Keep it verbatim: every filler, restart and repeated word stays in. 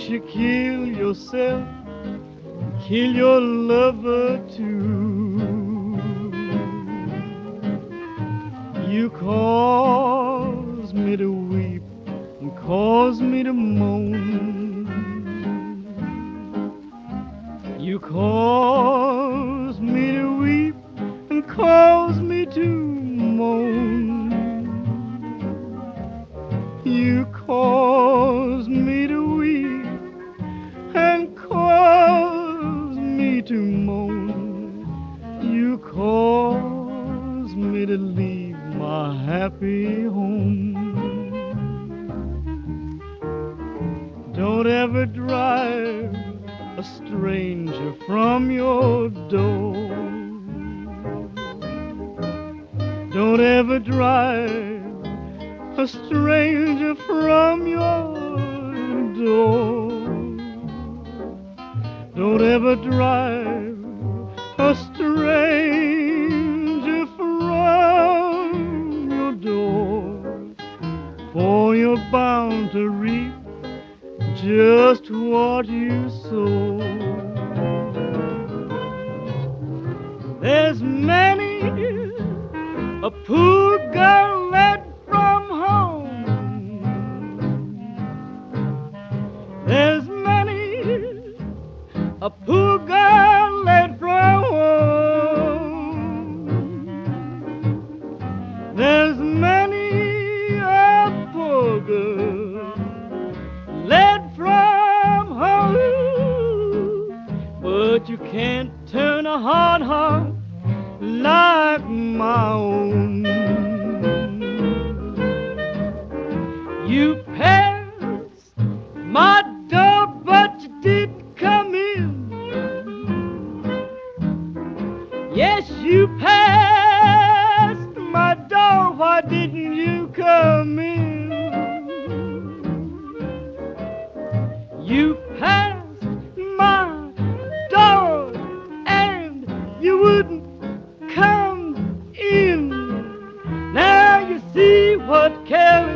makes you kill yourself, kill your lover too. You cause me to weep and cause me to moan. You cause me to weep and cause me to moan. You cause me to weep and cause me to moan. You cause me to leave my happy home. Don't ever drive a stranger from your door. Don't ever drive a stranger from your door. Don't ever drive a stranger from your door, for you're bound to reap just what you sow. There's many a poor girl led from home. There's many a poor girl led from home. There's many a poor girl led from home, but you can't turn a hard heart like my own. You passed my door, but you didn't come in. Yes, you passed my door, why didn't you come in? You passed my door and you wouldn't come in. Now you see what Kelly